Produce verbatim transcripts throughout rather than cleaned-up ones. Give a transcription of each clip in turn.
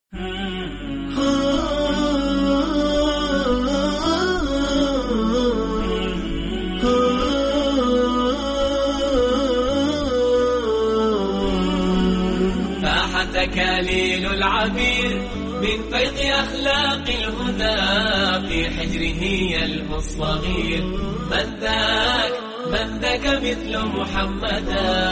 فاح تكاليل العبير من فيض أخلاق الهدى، في حجره يلهو الصغير. من ذاك من ذاك مثل محمدا.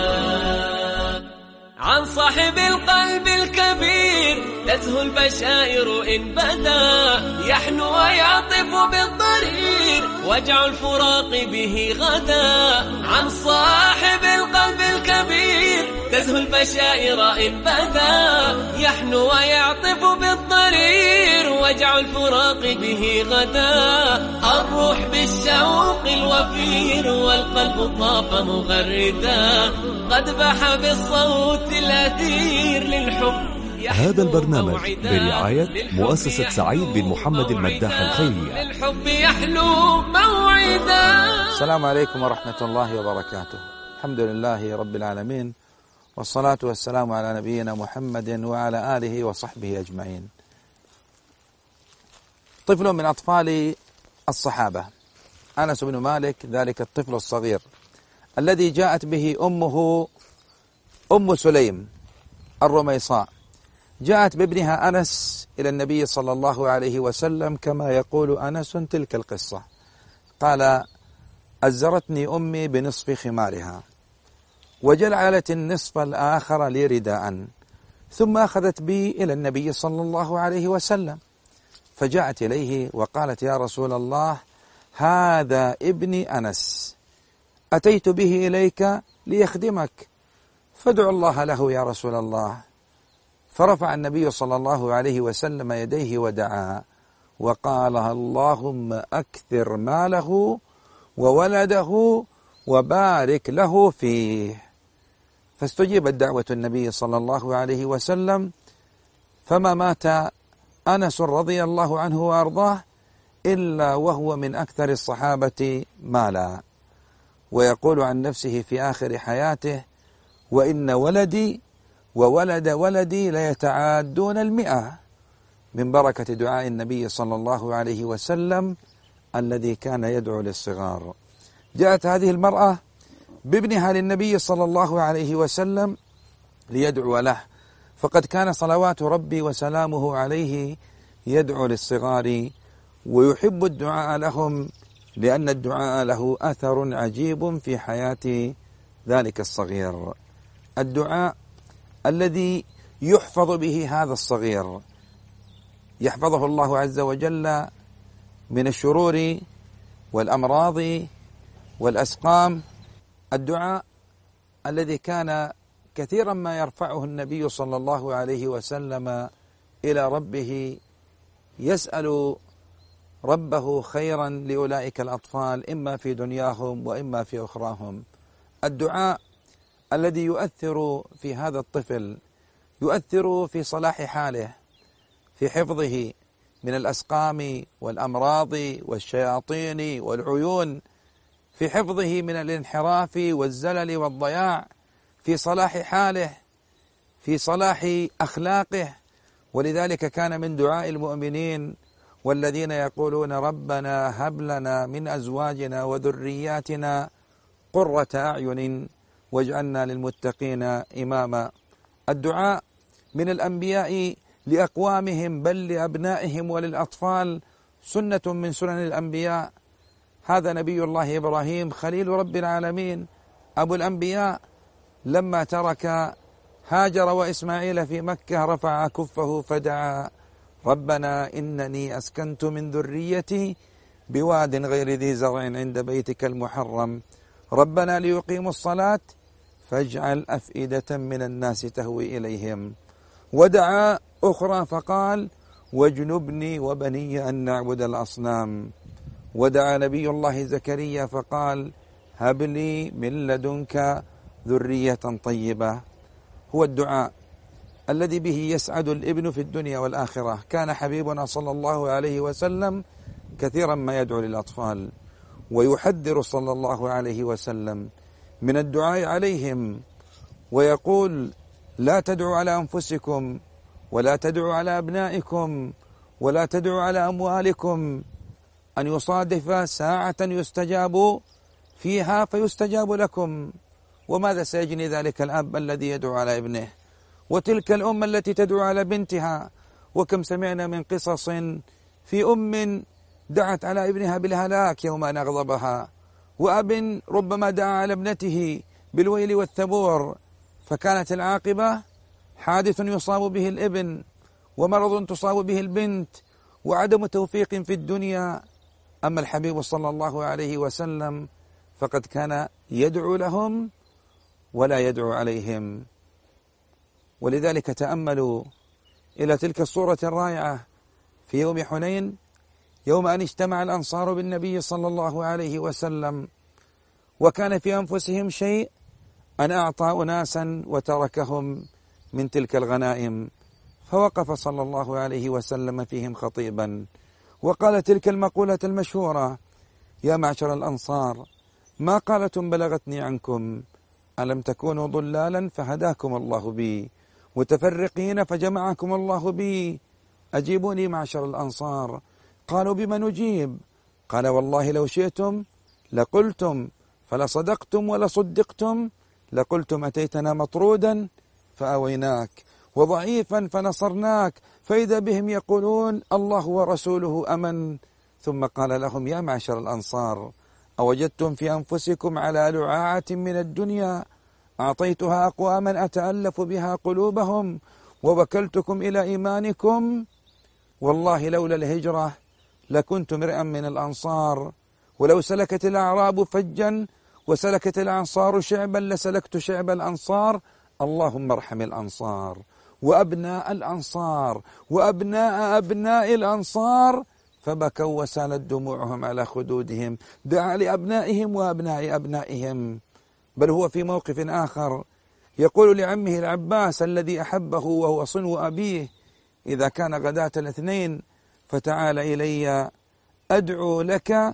عن صاحب القلب الكبير تزهو البشائر إن بدا، يحنو ويعطف بالضرير وجع الفراق به غدا. عن صاحب القلب الكبير تزهو البشائر إن بدا، يحنو ويعطف بالضرير وجع الفراق به غدا. الروح بالشوق الوفير والقلب طاف مغردا، قد بح بالصوت الأثير للحب. هذا البرنامج برعاية مؤسسة سعيد بن محمد المداح الخيرية. للحب يحلو موعدا. السلام عليكم ورحمة الله وبركاته. الحمد لله رب العالمين، والصلاة والسلام على نبينا محمد وعلى آله وصحبه أجمعين. طفل من أطفال الصحابة أنس بن مالك، ذلك الطفل الصغير الذي جاءت به أمه أم سليم الرميصاء، جاءت بابنها أنس إلى النبي صلى الله عليه وسلم كما يقول أنس تلك القصة. قال: أزرتني أمي بنصف خمارها وجعلت النصف الآخر لي رداء، ثم أخذت بي إلى النبي صلى الله عليه وسلم، فجاءت إليه وقالت: يا رسول الله، هذا ابني أنس، أتيت به إليك ليخدمك، فادع الله له يا رسول الله. فرفع النبي صلى الله عليه وسلم يديه ودعا وقال: اللهم أكثر ماله وولده وبارك له فيه. فاستجيبت دعوة النبي صلى الله عليه وسلم، فما مات أنس رضي الله عنه وأرضاه إلا وهو من أكثر الصحابة مالا، ويقول عن نفسه في آخر حياته: وإن ولدي وولد ولدي ليتعادون المئة، من بركة دعاء النبي صلى الله عليه وسلم الذي كان يدعو للصغار. جاءت هذه المرأة بابنها للنبي صلى الله عليه وسلم ليدعو له، فقد كان صلوات ربي وسلامه عليه يدعو للصغار ويحب الدعاء لهم، لأن الدعاء له أثر عجيب في حياة ذلك الصغير. الدعاء الذي يحفظ به هذا الصغير، يحفظه الله عز وجل من الشرور والأمراض والأسقام. الدعاء الذي كان كثيرا ما يرفعه النبي صلى الله عليه وسلم إلى ربه، يسأل ربه خيرا لأولئك الأطفال، إما في دنياهم وإما في أخراهم. الدعاء الذي يؤثر في هذا الطفل، يؤثر في صلاح حاله، في حفظه من الأسقام والأمراض والشياطين والعيون، في حفظه من الانحراف والزلل والضياع، في صلاح حاله، في صلاح أخلاقه. ولذلك كان من دعاء المؤمنين والذين يقولون: ربنا هب لنا من أزواجنا وذرياتنا قرة أعين واجعلنا للمتقين إماما. الدعاء من الأنبياء لأقوامهم بل لأبنائهم وللأطفال سنة من سنن الأنبياء. هذا نبي الله إبراهيم خليل رب العالمين أبو الأنبياء، لما ترك هاجر وإسماعيل في مكة رفع كفه فدعا: ربنا إنني أسكنت من ذريتي بواد غير ذي زرع عند بيتك المحرم ربنا ليقيموا الصلاة فاجعل أفئدة من الناس تهوي إليهم. ودعا أخرى فقال: واجنبني وبني أن نعبد الأصنام. ودعا نبي الله زكريا فقال: هب لي من لدنك ذرية طيبة. هو الدعاء الذي به يسعد الابن في الدنيا والآخرة. كان حبيبنا صلى الله عليه وسلم كثيرا ما يدعو للأطفال، ويحذر صلى الله عليه وسلم من الدعاء عليهم، ويقول: لا تدعوا على أنفسكم ولا تدعوا على أبنائكم ولا تدعوا على أموالكم، أن يصادف ساعة يستجاب فيها فيستجاب لكم. وماذا سيجني ذلك الأب الذي يدعو على ابنه، وتلك الأم التي تدعو على بنتها؟ وكم سمعنا من قصص في أم دعت على ابنها بالهلاك يوم أن أغضبها، وأب ربما دعا على ابنته بالويل والثبور، فكانت العاقبة حادث يصاب به الابن، ومرض تصاب به البنت، وعدم توفيق في الدنيا. أما الحبيب صلى الله عليه وسلم فقد كان يدعو لهم ولا يدعو عليهم. ولذلك تأملوا إلى تلك الصورة الرائعة في يوم حنين، يوم أن اجتمع الأنصار بالنبي صلى الله عليه وسلم، وكان في أنفسهم شيء أن أعطى أناسا وتركهم من تلك الغنائم، فوقف صلى الله عليه وسلم فيهم خطيبا وقال تلك المقولة المشهورة: يا معشر الأنصار، ما قالتم بلغتني عنكم، ألم تكونوا ضلالا فهداكم الله بي، متفرقين فجمعكم الله بي، أجيبوني معشر الأنصار. قالوا: بما نجيب؟ قال: والله لو شئتم لقلتم، فلصدقتم ولصدقتم، لقلتم أتيتنا مطرودا فأويناك، وضعيفا فنصرناك، فإذا بهم يقولون الله ورسوله أمن. ثم قال لهم: يا معشر الأنصار، أوجدتم في أنفسكم على لعاعة من الدنيا أعطيتها أقواما أتألف بها قلوبهم، ووكلتكم إلى إيمانكم، والله لولا الهجرة لكنت امرئا من الأنصار، ولو سلكت الأعراب فجا وسلكت الأنصار شعبا لسلكت شعب الأنصار، اللهم ارحم الأنصار وأبناء الأنصار وأبناء أبناء الأنصار. فبكوا وسالت دموعهم على خدودهم، دعا لأبنائهم وأبناء أبنائهم. بل هو في موقف آخر يقول لعمه العباس الذي أحبه وهو صنو أبيه: إذا كان غداة الاثنين فتعال إلي أدعو لك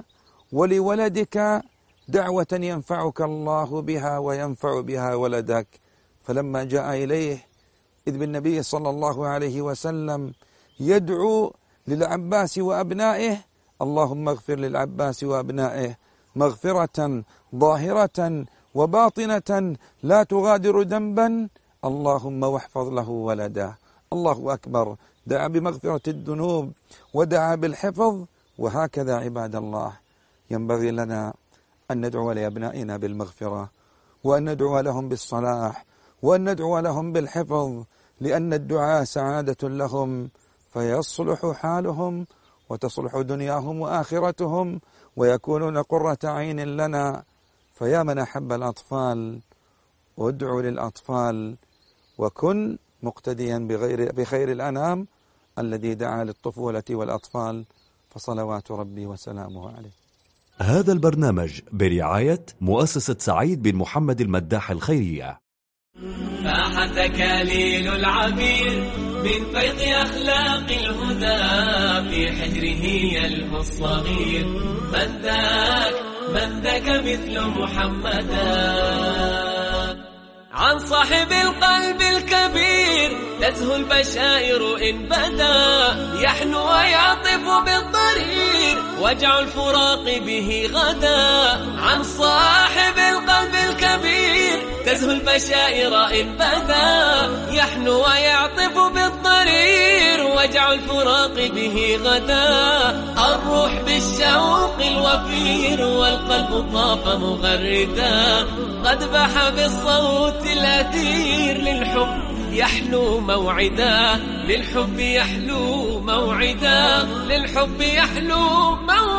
ولولدك دعوة ينفعك الله بها وينفع بها ولدك. فلما جاء إليه إذ بالنبي صلى الله عليه وسلم يدعو للعباس وأبنائه: اللهم اغفر للعباس وأبنائه مغفرة ظاهرة وباطنة لا تغادر ذنبا، اللهم واحفظ له ولده. الله أكبر، دعا بمغفرة الذنوب ودعا بالحفظ. وهكذا عباد الله ينبغي لنا أن ندعو لأبنائنا بالمغفرة، وأن ندعو لهم بالصلاح، وأن ندعو لهم بالحفظ، لأن الدعاء سعادة لهم، فيصلح حالهم وتصلح دنياهم وآخرتهم، ويكونون قرة عين لنا. فيا من أحب الأطفال، ادعو للأطفال، وكن مقتديا بغير بخير الأنام الذي دعا للطفولة والأطفال، فصلوات ربي وسلامه عليه. هذا البرنامج برعاية مؤسسة سعيد بن محمد المداح الخيرية. فاح تكاليل العبير من فيض أخلاق الهدى، في حجره يلهو الصغير، من ذاك من ذاك مثل محمدا. عن صاحب القلب الكبير تزهو البشائر إن بدا، يحنو ويعطف بالضرير وجع الفراق به غدا. عن صاحب القلب الكبير تزهو البشائر إن بدا، يحنو ويعطف بالضرير وجع الفراق به غدا. الروح بالشوق الوفير والقلب طاف مغردا، قد بح بالصوت الأثير للحب يحلو موعدا، للحب يحلو موعدا، للحب يحلو موعدا.